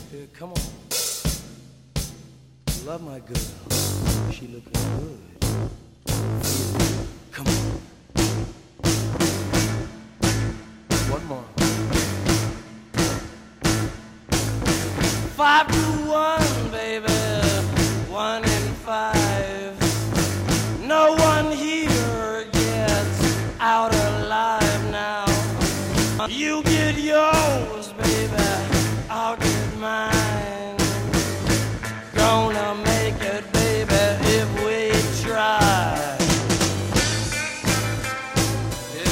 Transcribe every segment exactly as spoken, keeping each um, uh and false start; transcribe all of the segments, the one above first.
Yeah, come on. Love my girl. She looking good. Come on. One more. Five to one, baby. One in five. No one here gets out alive now. You get yours, baby. I'll get mine. Gonna make it, baby, if we try. Yeah.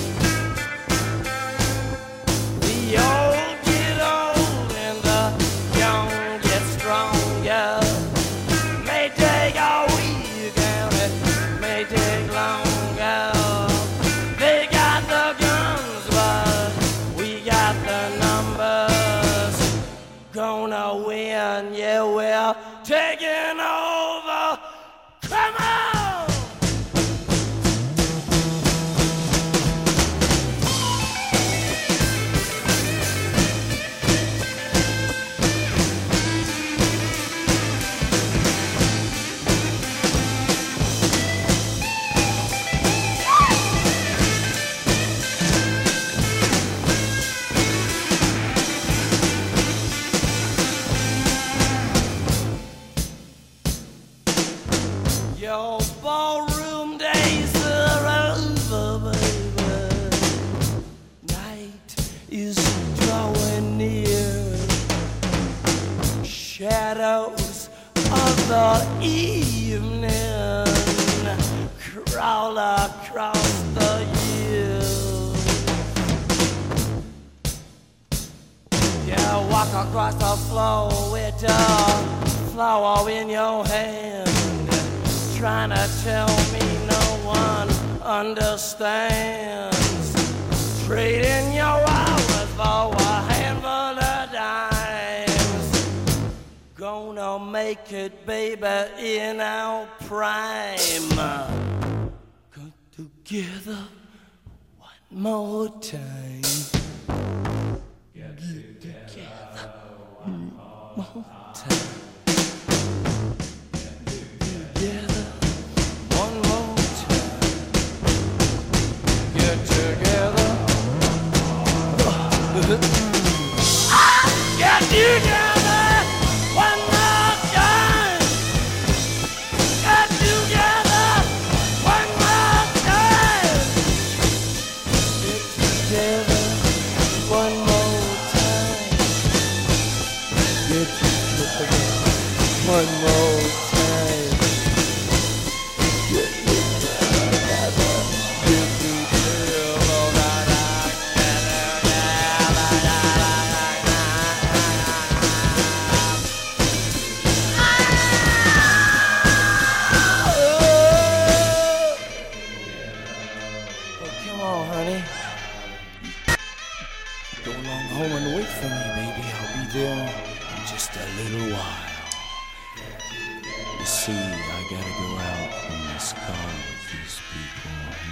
The old get old and the young get stronger. May take a week and it may take longer. They got the guns, but we got the numbers. Gonna win, yeah, we're taking over. Come on! Your ballroom days are over, baby. Night is drawing near. Shadows of the evening crawl across the hills. Yeah, walk across the floor with a flower in your hand. Trying to tell me no one understands. Trading your hours for a handful of dimes. Gonna make it, baby, in our prime. Come together one more time. Get together one more time. Get together one more time. Get together one more time. Get together one more time. Get together one more time. Get together. Get Come on, honey. Go along home and wait for me, baby. I'll be there in just a little while. You see, I gotta go out in this car with these people.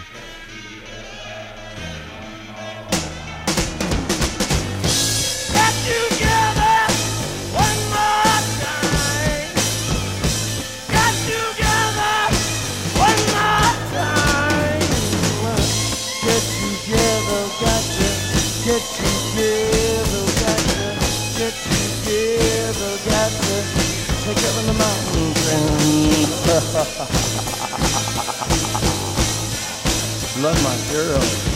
Get together one more time. Get together one more time. Get together, got to get together, got to get together, got to take up in the mountains and love my girl.